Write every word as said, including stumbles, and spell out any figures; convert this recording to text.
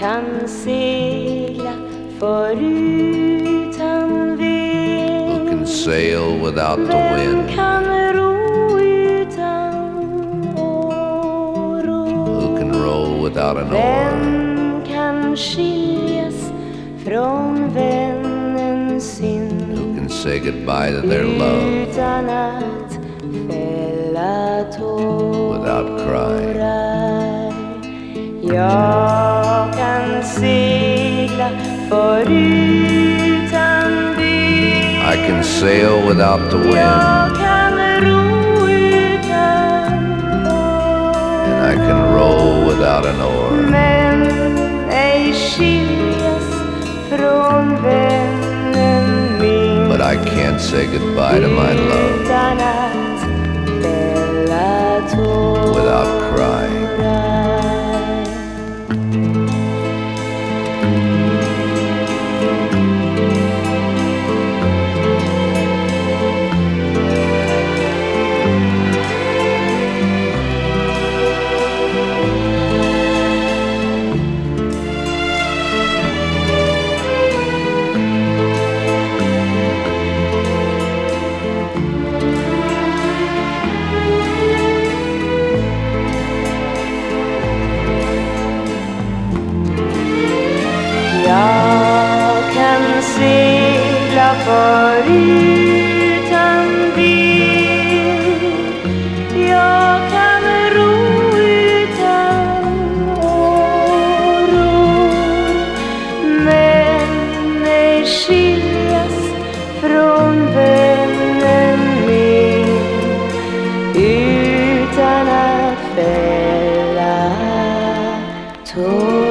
kan segla förutan vind. Who can sail without the Vem wind? kan ro utan åror? Who can row without an oar? Vem kan skiljas från vännen sin? Who can say goodbye to their love Utan att fälla tårar. without crying? Jag kan segla förutan vind. I can sail without the wind, Jag kan ro utan and I can row without an oar. men ej skiljas från vännen min. But I can't say goodbye to my love Utan att fälla tårar. without crying. Jag kan segla förutan vind. Jag kan ro utan åror, men ej skiljas från vännen min utan att fälla tårar.